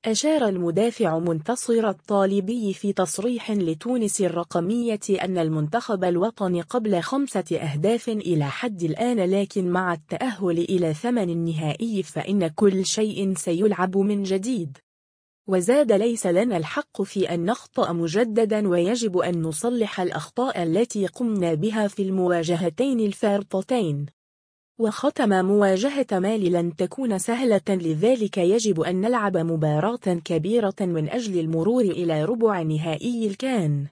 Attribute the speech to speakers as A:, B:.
A: أشار المدافع منتصر الطالبي في تصريح لتونس الرقمية أن المنتخب الوطني قبل 5 أهداف إلى حد الآن، لكن مع التأهل إلى 8 النهائي فإن كل شيء سيلعب من جديد. وزاد: ليس لنا الحق في أن نخطأ مجددا، ويجب أن نصلح الأخطاء التي قمنا بها في المواجهتين الفارطتين. وختم: مواجهة مالي لن تكون سهلة، لذلك يجب أن نلعب مباراة كبيرة من أجل المرور إلى ربع نهائي الكان.